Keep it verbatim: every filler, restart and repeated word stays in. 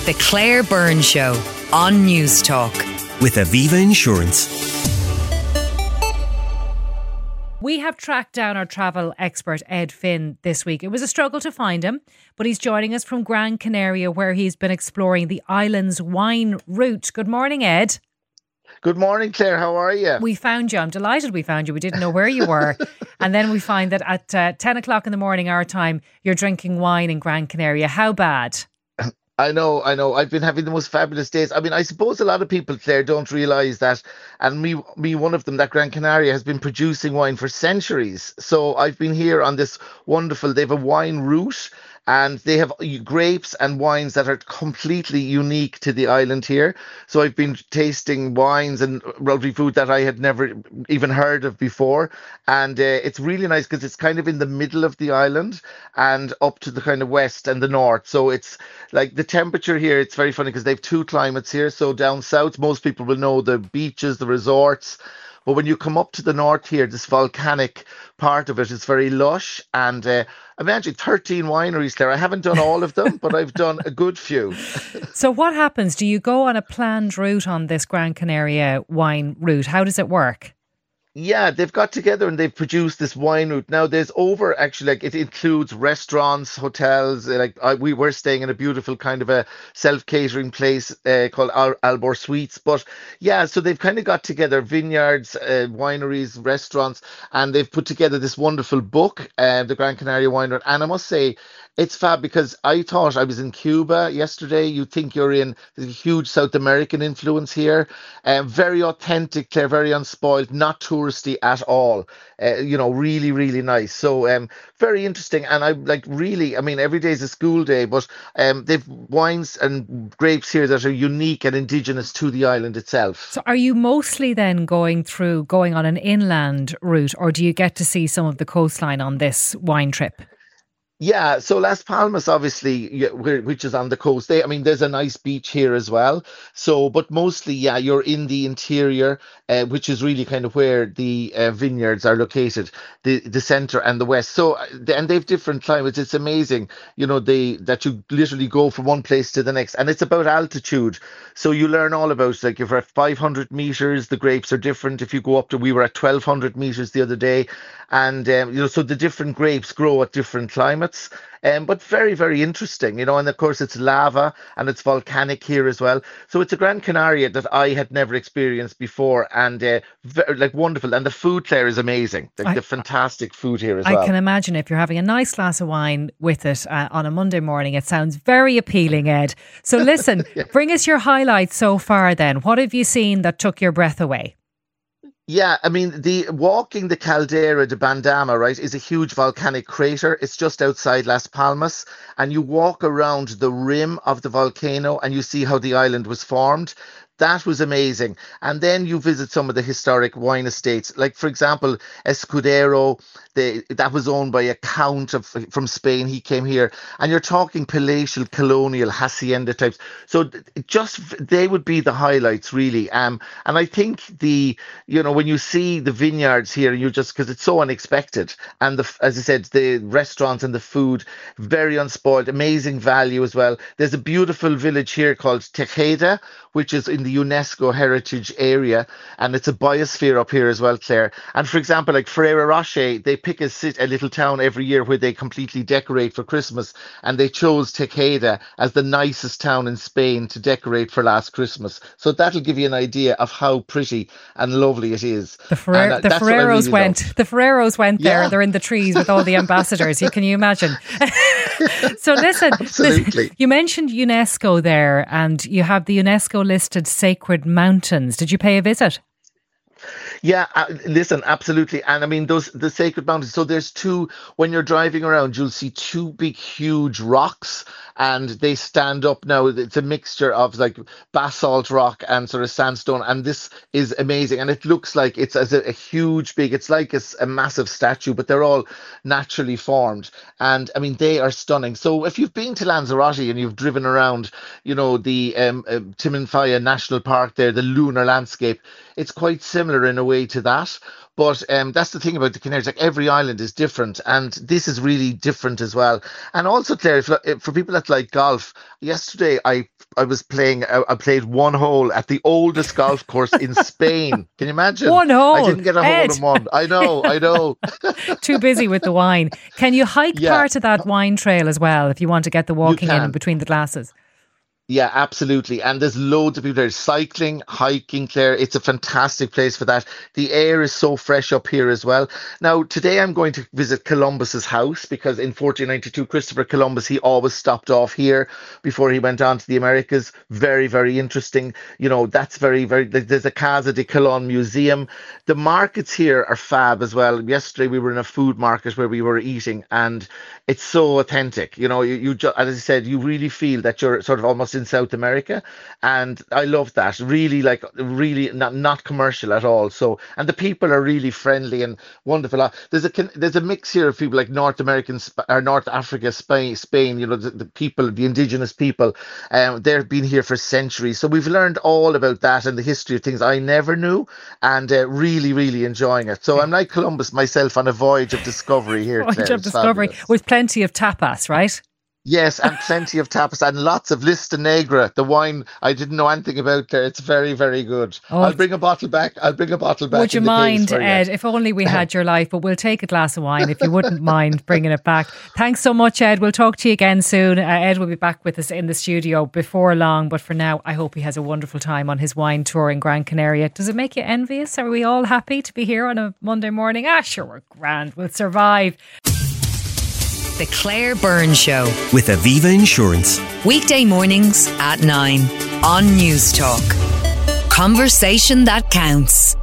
The Claire Byrne Show on News Talk. With Aviva Insurance. We have tracked down our travel expert, Ed Finn, this week. It was a struggle to find him, but he's joining us from Gran Canaria, where he's been exploring the island's wine route. Good morning, Ed. Good morning, Claire. How are you? We found you. I'm delighted we found you. We didn't know where you were. And then we find that at uh, ten o'clock in the morning, our time, you're drinking wine in Gran Canaria. How bad? I know, I know. I've been having the most fabulous days. I mean, I suppose a lot of people, Claire, don't realise that, and me, me, one of them, that Gran Canaria has been producing wine for centuries. So I've been here on this wonderful, they have a wine route, and they have grapes and wines that are completely unique to the island here. So I've been tasting wines and rotary food that I had never even heard of before. And uh, it's really nice because it's kind of in the middle of the island and up to the kind of west and the north. So it's like the temperature here, it's very funny because they have two climates here. So down south, most people will know the beaches, the resorts. But when you come up to the north here, this volcanic part of it is very lush. And uh, imagine thirteen wineries there. I haven't done all of them, but I've done a good few. So what happens? Do you go on a planned route on this Gran Canaria wine route? How does it work? Yeah, they've got together and they've produced this wine route. Now, there's over actually, like it includes restaurants, hotels. Like I, we were staying in a beautiful kind of a self-catering place uh, called Al- Albor Suites. But yeah, so they've kind of got together vineyards, uh, wineries, restaurants, and they've put together this wonderful book, uh, the Gran Canaria Wine Route. And I must say, it's fab because I thought I was in Cuba yesterday. You think you're in, there's a huge South American influence here. Um, very authentic, Claire, very unspoiled, not touristy at all. Uh, you know, really, really nice. So um, very interesting. And I like really, I mean, every day is a school day, but um, they've wines and grapes here that are unique and indigenous to the island itself. So are you mostly then going through, going on an inland route, or do you get to see some of the coastline on this wine trip? Yeah, so Las Palmas, obviously, yeah, where- which is on the coast. They, I mean, there's a nice beach here as well. So, but mostly, yeah, you're in the interior, uh, which is really kind of where the uh, vineyards are located, the the center and the west. So, uh, the- and they've different climates. It's amazing, you know, they that you literally go from one place to the next, and it's about altitude. So you learn all about like if you're at five hundred meters, the grapes are different. If you go up to, we were at twelve hundred meters the other day, and um, you know, so the different grapes grow at different climates. Um, but very, very interesting, you know, and of course it's lava and it's volcanic here as well. So it's a Gran Canaria that I had never experienced before, and uh, very, like wonderful. And the food there is amazing. Like I, the fantastic food here as I well. I can imagine if you're having a nice glass of wine with it uh, on a Monday morning, it sounds very appealing, Ed. So listen, yeah. Bring us your highlights so far then. What have you seen that took your breath away? Yeah, I mean, the walking the Caldera de Bandama, right, is a huge volcanic crater. It's just outside Las Palmas, and you walk around the rim of the volcano and you see how the island was formed. That was amazing. And then you visit some of the historic wine estates. Like, for example, Escudero, they, that was owned by a count of from Spain. He came here. And you're talking palatial, colonial, hacienda types. So just they would be the highlights, really. Um, and I think the, you know, when you see the vineyards here, you just, because it's so unexpected. And the, as I said, the restaurants and the food, very unspoiled, amazing value as well. There's a beautiful village here called Tejeda, which is in the UNESCO heritage area, and it's a biosphere up here as well, Claire. And for example, like Ferrero Rocher, they pick a, sit, a little town every year where they completely decorate for Christmas, and they chose Tejeda as the nicest town in Spain to decorate for last Christmas. So that'll give you an idea of how pretty and lovely it is. The, Ferrer- and, uh, the Ferreros really went. love. The Ferreros went there. Yeah. They're in the trees with all the ambassadors. You can you imagine? So listen, Absolutely. You mentioned UNESCO there, and you have the UNESCO listed Sacred Mountains. Did you pay a visit? Yeah, uh, listen, absolutely. And I mean, those the sacred mountains. So there's two, when you're driving around, you'll see two big, huge rocks, and they stand up now. It's a mixture of like basalt rock and sort of sandstone. And this is amazing. And it looks like it's as a, a huge, big, it's like a, a massive statue, but they're all naturally formed. And I mean, they are stunning. So if you've been to Lanzarote and you've driven around, you know, the um, uh, Timanfaya National Park there, the lunar landscape, it's quite similar. similar in a way to that. But um, that's the thing about the Canaries. Like every island is different, and this is really different as well. And also, Claire, if, if, for people that like golf, yesterday I I was playing. I, I played one hole at the oldest golf course in Spain. Can you imagine? One hole. I didn't get a Ed. hole in one. I know. I know. Too busy with the wine. Can you hike Yeah. part of that wine trail as well if you want to get the walking in can. and between the glasses? Yeah, absolutely. And there's loads of people there cycling, hiking, Claire. It's a fantastic place for that. The air is so fresh up here as well. Now, today I'm going to visit Columbus's house because in fourteen ninety-two, Christopher Columbus, he always stopped off here before he went on to the Americas. Very, very interesting. You know, that's very, very, there's a Casa de Colón museum. The markets here are fab as well. Yesterday we were in a food market where we were eating, and it's so authentic. You know, you, you just, as I said, you really feel that you're sort of almost in South America, and I love that. Really, like, really not not commercial at all. So, and the people are really friendly and wonderful. There's a there's a mix here of people like North American or North Africa, Spain, Spain. You know, the, the people, the indigenous people. Um, they've been here for centuries. So we've learned all about that and the history of things I never knew, and uh, really, really enjoying it. So I'm like Columbus myself on a voyage of discovery here. Voyage Claire. of It's discovery fabulous. with plenty of tapas, right? Yes, and plenty of tapas and lots of Lista Negra, the wine I didn't know anything about there. It's very, very good. Oh, I'll bring a bottle back. I'll bring a bottle back. Would you in the case mind, for you. Ed? If only we had your life, but we'll take a glass of wine if you wouldn't mind bringing it back. Thanks so much, Ed. We'll talk to you again soon. Uh, Ed will be back with us in the studio before long, but for now, I hope he has a wonderful time on his wine tour in Gran Canaria. Does it make you envious? Are we all happy to be here on a Monday morning? Ah, sure, we're grand. We'll survive. The Claire Byrne Show. With Aviva Insurance. Weekday mornings at nine on News Talk. Conversation that counts.